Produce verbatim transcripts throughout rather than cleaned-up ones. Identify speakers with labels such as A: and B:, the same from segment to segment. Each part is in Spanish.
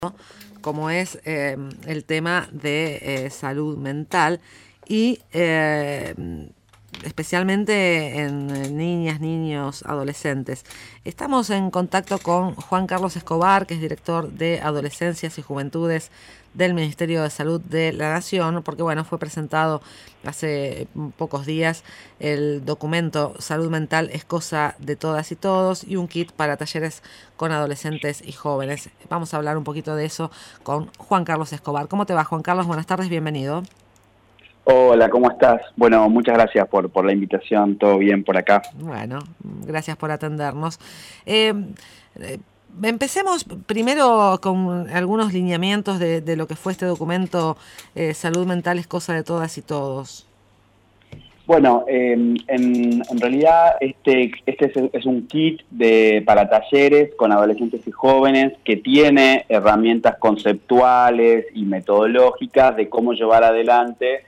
A: como es eh, el tema de eh, salud mental y eh, especialmente en niñas, niños, adolescentes. Estamos en contacto con Juan Carlos Escobar, que es director de Adolescencias y Juventudes del Ministerio de Salud de la Nación, porque bueno, fue presentado hace pocos días el documento Salud Mental es cosa de todas y todos y un kit para talleres con adolescentes y jóvenes. Vamos a hablar un poquito de eso con Juan Carlos Escobar. ¿Cómo te va, Juan Carlos? Buenas tardes, bienvenido.
B: Hola, ¿cómo estás? Bueno, muchas gracias por, por la invitación, todo bien por acá.
A: Bueno, gracias por atendernos. Eh, eh, empecemos primero con algunos lineamientos de, de lo que fue este documento eh, Salud Mental es cosa de todas y todos.
B: Bueno, eh, en, en realidad este, este es, es un kit de, para talleres con adolescentes y jóvenes que tiene herramientas conceptuales y metodológicas de cómo llevar adelante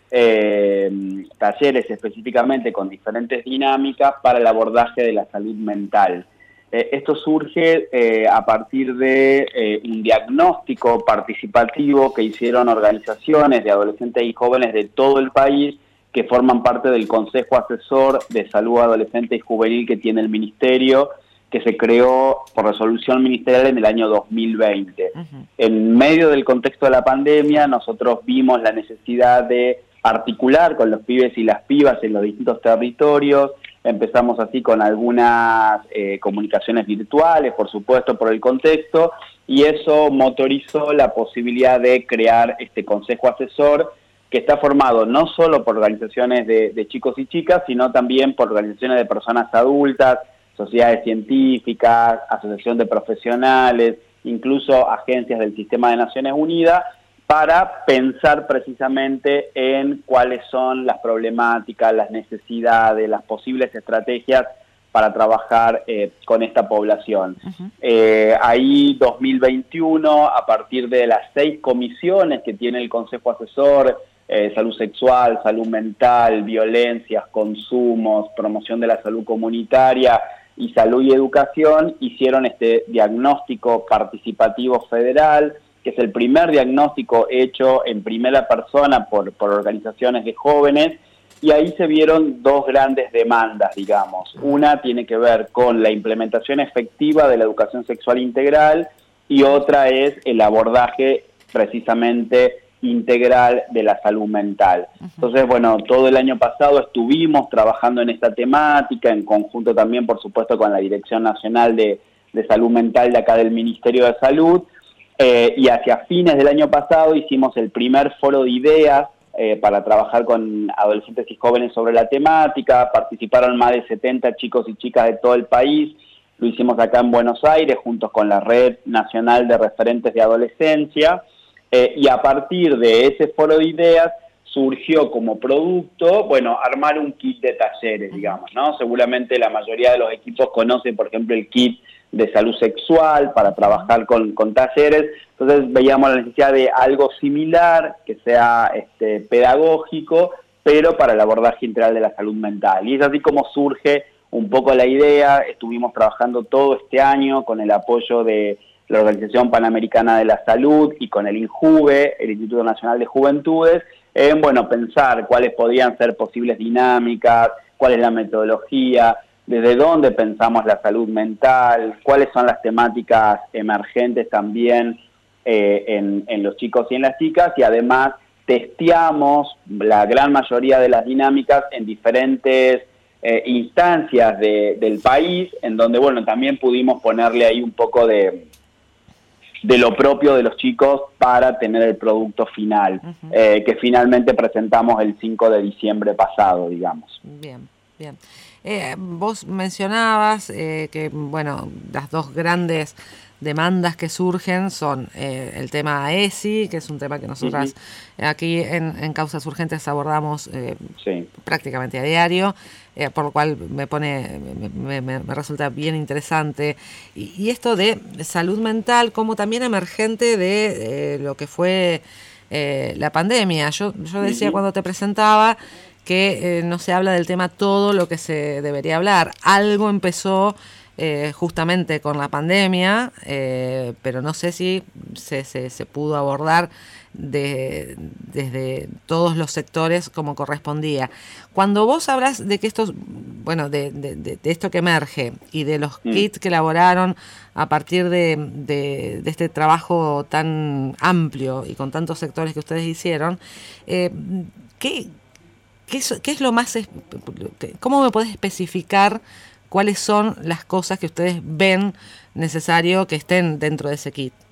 B: Eh, talleres específicamente con diferentes dinámicas para el abordaje de la salud mental. Eh, esto surge eh, a partir de eh, un diagnóstico participativo que hicieron organizaciones de adolescentes y jóvenes de todo el país que forman parte del Consejo Asesor de Salud Adolescente y Juvenil que tiene el Ministerio, que se creó por resolución ministerial en el año dos mil veinte. Uh-huh. En medio del contexto de la pandemia, nosotros vimos la necesidad de articular con los pibes y las pibas en los distintos territorios. Empezamos así con algunas eh, comunicaciones virtuales, por supuesto, por el contexto, y eso motorizó la posibilidad de crear este consejo asesor que está formado no solo por organizaciones de, de chicos y chicas, sino también por organizaciones de personas adultas, sociedades científicas, asociación de profesionales, incluso agencias del Sistema de Naciones Unidas, para pensar precisamente en cuáles son las problemáticas, las necesidades, las posibles estrategias para trabajar eh, con esta población. Uh-huh. Eh, ahí dos mil veintiuno, a partir de las seis comisiones que tiene el Consejo Asesor, eh, salud sexual, salud mental, violencias, consumos, promoción de la salud comunitaria y salud y educación, hicieron este diagnóstico participativo federal, que es el primer diagnóstico hecho en primera persona por, por organizaciones de jóvenes, y ahí se vieron dos grandes demandas, digamos. Una tiene que ver con la implementación efectiva de la educación sexual integral, y otra es el abordaje precisamente integral de la salud mental. Entonces, bueno, todo el año pasado estuvimos trabajando en esta temática, en conjunto también, por supuesto, con la Dirección Nacional de, de Salud Mental de acá del Ministerio de Salud, Eh, y hacia fines del año pasado hicimos el primer foro de ideas eh, para trabajar con adolescentes y jóvenes sobre la temática. Participaron más de setenta chicos y chicas de todo el país. Lo hicimos acá en Buenos Aires, juntos con la Red Nacional de Referentes de Adolescencia. Eh, y a partir de ese foro de ideas surgió como producto, bueno, armar un kit de talleres, digamos, ¿no? Seguramente la mayoría de los equipos conocen, por ejemplo, el kit de salud sexual para trabajar con, con talleres. Entonces veíamos la necesidad de algo similar, que sea este, pedagógico, pero para el abordaje integral de la salud mental. Y es así como surge un poco la idea. Estuvimos trabajando todo este año con el apoyo de la Organización Panamericana de la Salud y con el INJUVE, el Instituto Nacional de Juventudes, en bueno, pensar cuáles podían ser posibles dinámicas, cuál es la metodología, desde dónde pensamos la salud mental, cuáles son las temáticas emergentes también eh, en, en los chicos y en las chicas, y además testeamos la gran mayoría de las dinámicas en diferentes eh, instancias de, del país, en donde bueno, también pudimos ponerle ahí un poco de, de lo propio de los chicos para tener el producto final, uh-huh. eh, que finalmente presentamos el cinco de diciembre pasado, digamos.
A: Bien, bien. Eh, vos mencionabas eh, que, bueno, las dos grandes demandas que surgen son eh, el tema A E S I, que es un tema que nosotras uh-huh. aquí en, en Causas Urgentes abordamos eh, sí. prácticamente a diario, eh, por lo cual me pone me, me, me resulta bien interesante. Y, y esto de salud mental como también emergente de eh, lo que fue eh, la pandemia. Yo, yo decía uh-huh. cuando te presentaba que eh, no se habla del tema todo lo que se debería hablar. Algo empezó eh, justamente con la pandemia, eh, pero no sé si se, se, se pudo abordar de, desde todos los sectores como correspondía. Cuando vos hablas de que estos, bueno, de, de, de, de esto que emerge y de los
B: Mm.
A: kits que elaboraron a partir de, de, de este trabajo tan amplio y con tantos sectores que ustedes hicieron, eh, ¿qué, qué, es, ¿qué es lo más, cómo me podés especificar cuáles son las cosas que ustedes ven necesario que estén dentro de ese kit?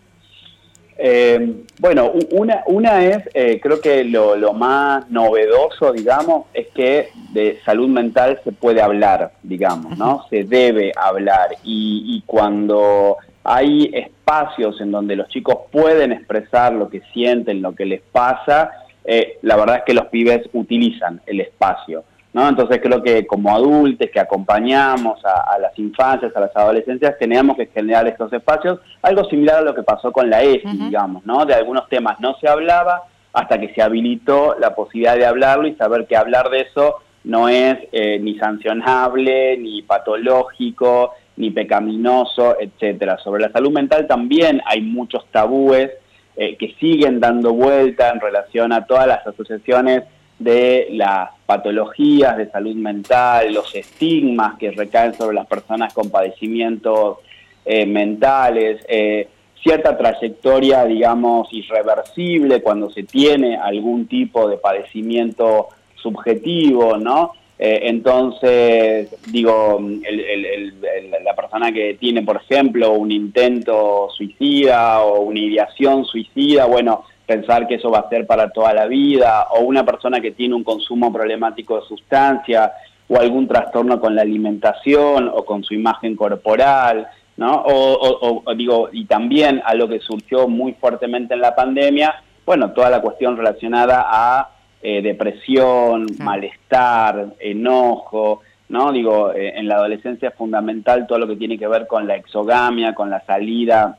B: Eh, bueno, una, una es, eh, creo que lo, lo más novedoso, digamos, es que de salud mental se puede hablar, digamos, ¿no? Se debe hablar. Y, y cuando hay espacios en donde los chicos pueden expresar lo que sienten, lo que les pasa, eh, la verdad es que los pibes utilizan el espacio, ¿no? Entonces creo que como adultos que acompañamos a, a las infancias, a las adolescencias, tenemos que generar estos espacios, algo similar a lo que pasó con la E S I, uh-huh. digamos, ¿no? De algunos temas no se hablaba hasta que se habilitó la posibilidad de hablarlo y saber que hablar de eso no es eh, ni sancionable, ni patológico, ni pecaminoso, etcétera. Sobre la salud mental también hay muchos tabúes eh, que siguen dando vuelta en relación a todas las asociaciones de las patologías de salud mental, los estigmas que recaen sobre las personas con padecimientos eh, mentales, eh, cierta trayectoria, digamos, irreversible cuando se tiene algún tipo de padecimiento subjetivo, ¿no? Eh, entonces, digo, el, el, el, la persona que tiene, por ejemplo, un intento suicida o una ideación suicida, bueno, pensar que eso va a ser para toda la vida, o una persona que tiene un consumo problemático de sustancia, o algún trastorno con la alimentación, o con su imagen corporal, ¿no? O, o, o digo, y también a lo que surgió muy fuertemente en la pandemia, bueno, toda la cuestión relacionada a eh, depresión, sí. malestar, enojo, ¿no? Digo, eh, en la adolescencia es fundamental todo lo que tiene que ver con la exogamia, con la salida,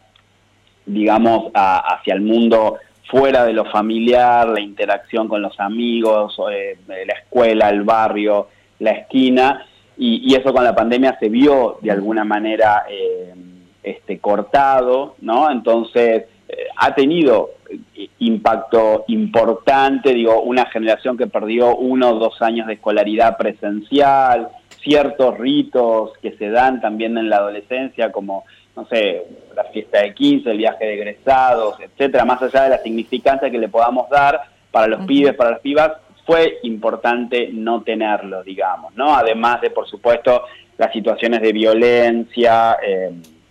B: digamos, a, hacia el mundo fuera de lo familiar, la interacción con los amigos, eh, la escuela, el barrio, la esquina, y, y eso con la pandemia se vio de alguna manera eh, este, cortado, ¿no? Entonces, eh, ha tenido impacto importante, digo, una generación que perdió uno o dos años de escolaridad presencial, ciertos ritos que se dan también en la adolescencia, como, no sé, la fiesta de quince, el viaje de egresados, etcétera, más allá de la significancia que le podamos dar para los uh-huh. pibes, para las pibas, fue importante no tenerlo, digamos, ¿no? Además de, por supuesto, las situaciones de violencia eh,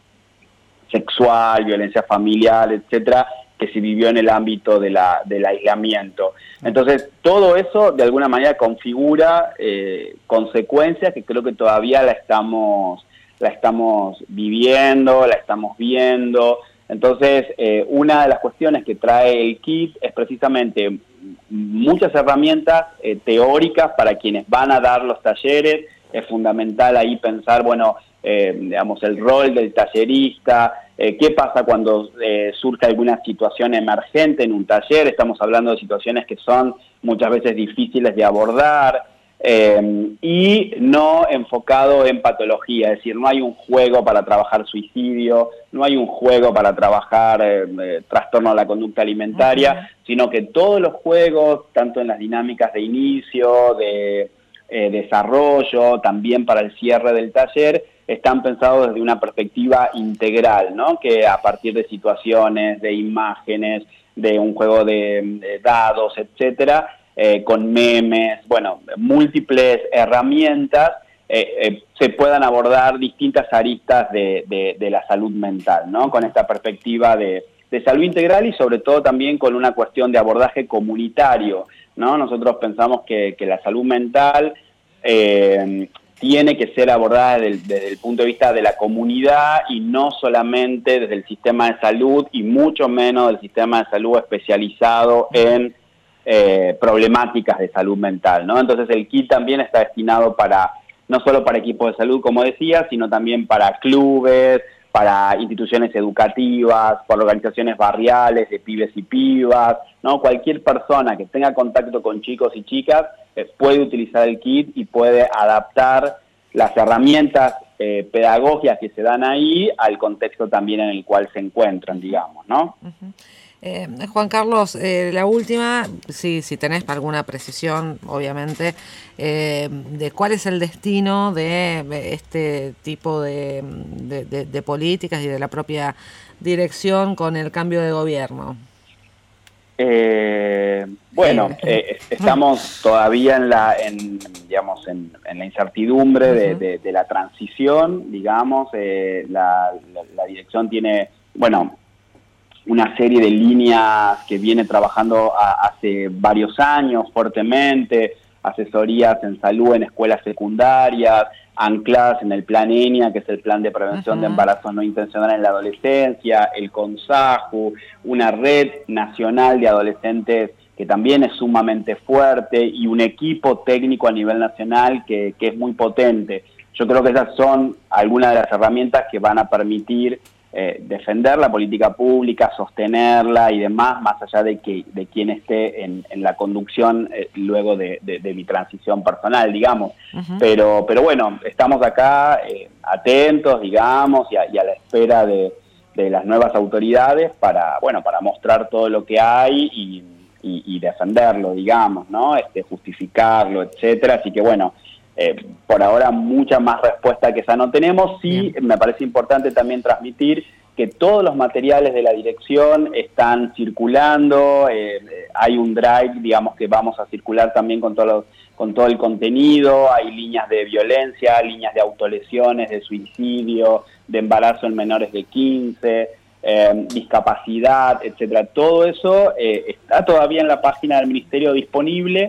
B: sexual, violencia familiar, etcétera, que se vivió en el ámbito de la, del aislamiento. Entonces, todo eso, de alguna manera, configura eh, consecuencias que creo que todavía la estamos... la estamos viviendo, la estamos viendo. Entonces, eh, una de las cuestiones que trae el kit es precisamente muchas herramientas eh, teóricas para quienes van a dar los talleres. Es fundamental ahí pensar, bueno, eh, digamos, el rol del tallerista, eh, qué pasa cuando eh, surge alguna situación emergente en un taller. Estamos hablando de situaciones que son muchas veces difíciles de abordar, Eh, y no enfocado en patología, es decir, no hay un juego para trabajar suicidio, no hay un juego para trabajar eh, eh, trastorno de la conducta alimentaria, uh-huh. sino que todos los juegos, tanto en las dinámicas de inicio, de eh, desarrollo, también para el cierre del taller, están pensados desde una perspectiva integral, ¿no? Que a partir de situaciones, de imágenes, de un juego de, de dados, etcétera, Eh, con memes, bueno, múltiples herramientas, eh, eh, se puedan abordar distintas aristas de, de, de la salud mental, ¿no? Con esta perspectiva de, de salud integral y sobre todo también con una cuestión de abordaje comunitario, ¿no? Nosotros pensamos que, que la salud mental eh, tiene que ser abordada desde el, desde el punto de vista de la comunidad y no solamente desde el sistema de salud y mucho menos del sistema de salud especializado en Eh, problemáticas de salud mental, ¿no? Entonces el kit también está destinado para, no solo para equipos de salud, como decía, sino también para clubes, para instituciones educativas, para organizaciones barriales de pibes y pibas, ¿no? Cualquier persona que tenga contacto con chicos y chicas eh, puede utilizar el kit y puede adaptar las herramientas eh, pedagógicas que se dan ahí al contexto también en el cual se encuentran, digamos, ¿no?
A: Uh-huh. Eh, Juan Carlos, eh, la última, sí, si tenés alguna precisión, obviamente, eh, de cuál es el destino de este tipo de, de, de, de políticas y de la propia dirección con el cambio de gobierno.
B: Eh, bueno, eh, estamos todavía en la, en, digamos, en, en la incertidumbre de, de, de la transición, digamos, eh, la, la, la dirección tiene, bueno, una serie de líneas que viene trabajando a, hace varios años fuertemente, asesorías en salud en escuelas secundarias, ancladas en el plan ENIA, que es el Plan de Prevención uh-huh. de Embarazos No Intencionales en la Adolescencia, el CONSAJU, una red nacional de adolescentes que también es sumamente fuerte y un equipo técnico a nivel nacional que, que es muy potente. Yo creo que esas son algunas de las herramientas que van a permitir Eh, defender la política pública, sostenerla y demás, más allá de que de quien esté en, en la conducción eh, luego de, de, de mi transición personal, digamos. Uh-huh. Pero pero bueno, estamos acá eh, atentos, digamos, y a, y a la espera de, de las nuevas autoridades para, bueno, para mostrar todo lo que hay y, y, y defenderlo, digamos, ¿no? Este, justificarlo, etcétera. Así que bueno, Eh, por ahora mucha más respuesta que esa no tenemos. Sí, Bien. Me parece importante también transmitir que todos los materiales de la dirección están circulando, eh, hay un drive, digamos, que vamos a circular también con, todo los, con todo el contenido, hay líneas de violencia, líneas de autolesiones, de suicidio, de embarazo en menores de quince, eh, discapacidad, etcétera. Todo eso eh, está todavía en la página del Ministerio disponible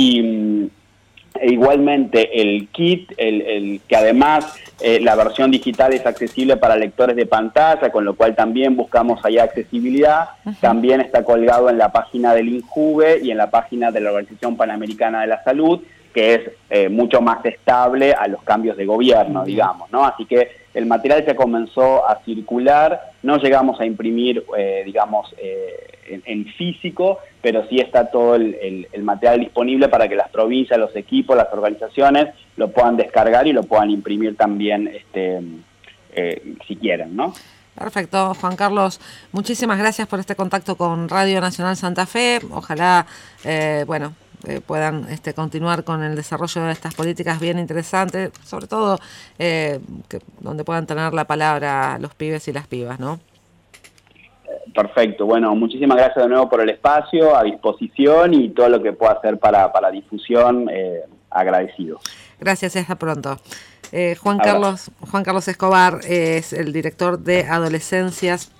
B: y... E igualmente el kit, el, el que además eh, la versión digital es accesible para lectores de pantalla, con lo cual también buscamos allá accesibilidad, uh-huh. también está colgado en la página del INJUVE y en la página de la Organización Panamericana de la Salud, que es eh, mucho más estable a los cambios de gobierno, uh-huh. digamos, ¿no? Así que el material se comenzó a circular, no llegamos a imprimir, eh, digamos, eh, en, en físico, pero sí está todo el, el, el material disponible para que las provincias, los equipos, las organizaciones lo puedan descargar y lo puedan imprimir también este, eh, si quieren, ¿no?
A: Perfecto, Juan Carlos, muchísimas gracias por este contacto con Radio Nacional Santa Fe. Ojalá, eh, bueno, eh, puedan este, continuar con el desarrollo de estas políticas bien interesantes, sobre todo eh, que, donde puedan tener la palabra los pibes y las pibas, ¿no?
B: Perfecto, bueno, muchísimas gracias de nuevo por el espacio, a disposición y todo lo que pueda hacer para, para difusión, eh, agradecido.
A: Gracias y hasta pronto. Eh, Juan Carlos, Juan Carlos Escobar es el director de Adolescencias